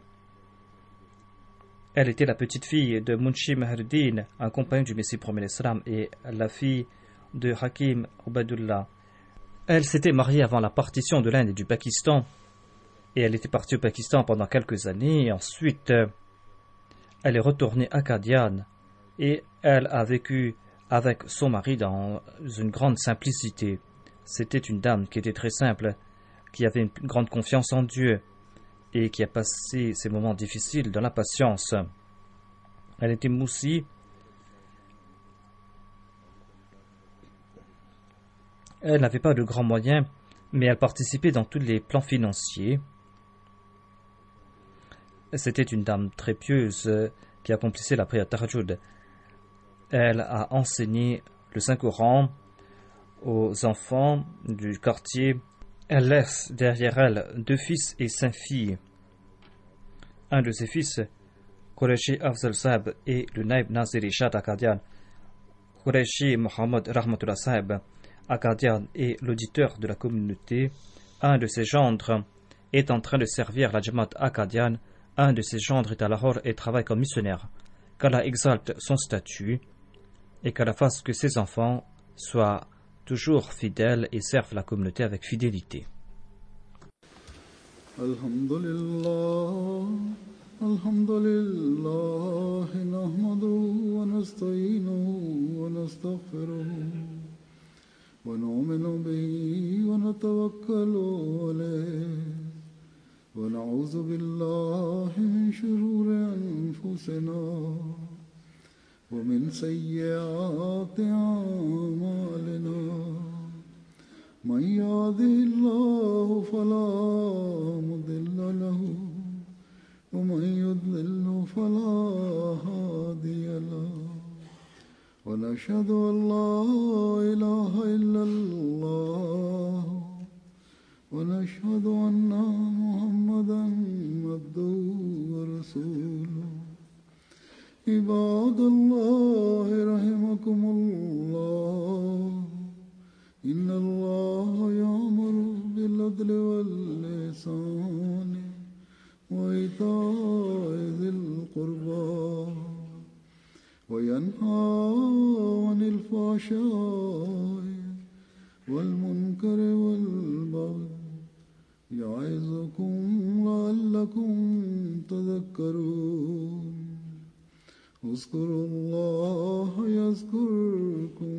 Elle était la petite fille de Munshi Mahruddin, un compagnon du Messie premier Islam, et la fille de Hakim Ubaidullah. Elle s'était mariée avant la partition de l'Inde et du Pakistan, et elle était partie au Pakistan pendant quelques années. Ensuite, elle est retournée à Qadian, et elle a vécu avec son mari dans une grande simplicité. C'était une dame qui était très simple, qui avait une grande confiance en Dieu, et qui a passé ces moments difficiles dans la patience. Elle était moussie. Elle n'avait pas de grands moyens, mais elle participait dans tous les plans financiers. C'était une dame très pieuse qui accomplissait la prière Tahajjud. Elle a enseigné le Saint-Coran aux enfants du quartier. Elle laisse derrière elle 2 fils et 5 filles. Un de ses fils, Qureshi Afzal Sahib, est le Naib Nazir Ishad Akadian. Qureshi Mohammad Rahmatullah Sahib Akadian est l'auditeur de la communauté. Un de ses gendres est en train de servir la Jamaat Akadian. Un de ses gendres est à Lahore et travaille comme missionnaire. Qu'Allah exalte son statut et qu'Allah fasse que ses enfants soient toujours fidèles et servent la communauté avec fidélité. Alhamdulillah, alhamdulillah, nahmaduhu wa nasta'inuhu wa nastaghfiruhu wa nu'minu bihi wa natawakkalu alayhi wa na'udhu billahi min shururi anfusina wa min sayyiati a'malina. من يهده الله فلا مضل له ومن يضلل فلا هادي له ونشهد أن لا إله إلا الله ونشهد أن محمدا عبده ورسوله عباد الله رحمكم الله إن الله يأمر بالعدل والإحسان وإيتاء ذي القربى وينهى عن الفحشاء والمنكر والبغي يعظكم لعلكم تذكرون اذكروا الله يذكركم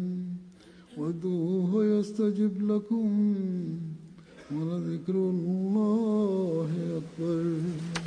وادعوه يستجب لكم ولذكر الله أكبر.